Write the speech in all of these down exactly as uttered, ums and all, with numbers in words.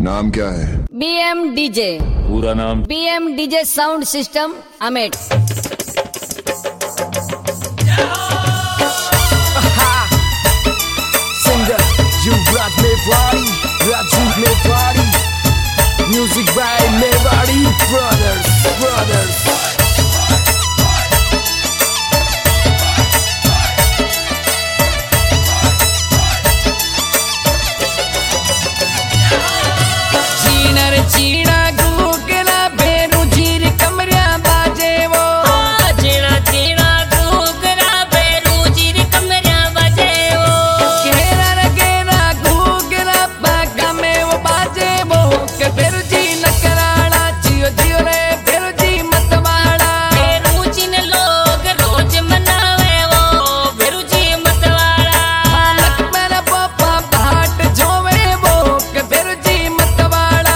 नाम क्या है? B M DJ. पूरा नाम? B M DJ sound system Amet. Singer, Yuvraj Mewari, Rajiv Mewari, music by Mewari brothers, brothers. चीनर चीना गूगला बेरू जीर कमरिया बाजे वो। चीना चीना गूगला बेरू जीर कमरिया बाजे वो। घेरा रे घेरा गूगला बागा में वो बाजे वो। के बेरू जी नकराड़ा जियो जियो रे बेरू जी मतवाड़ा। बेरू जी ने लोग रोज मनावे वो बेरू जी मतवाड़ा। लक मेरा पापा भाट जोवे वो के बेरू जी मतवाड़ा।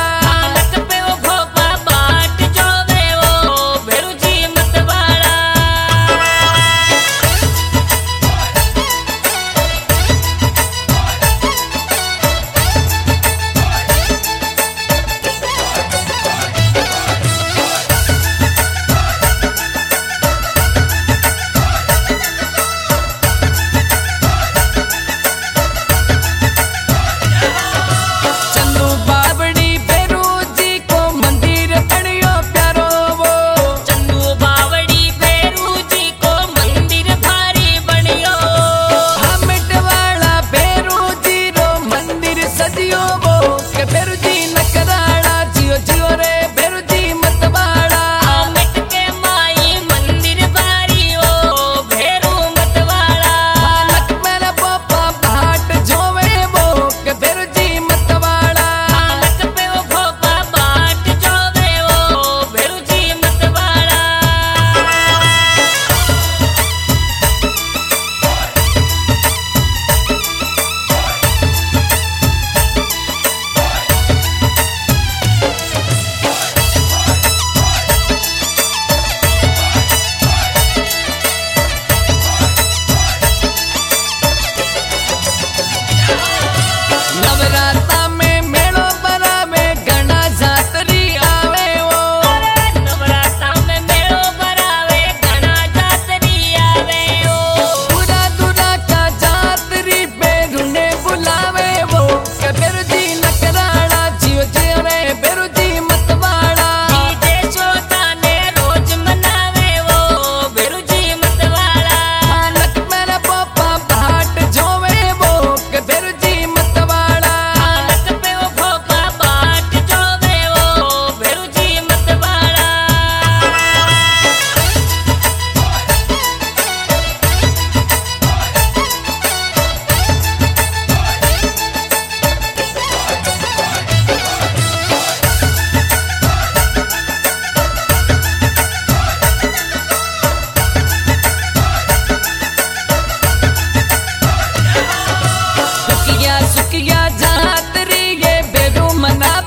सुकिया जातरी ये बेरू मना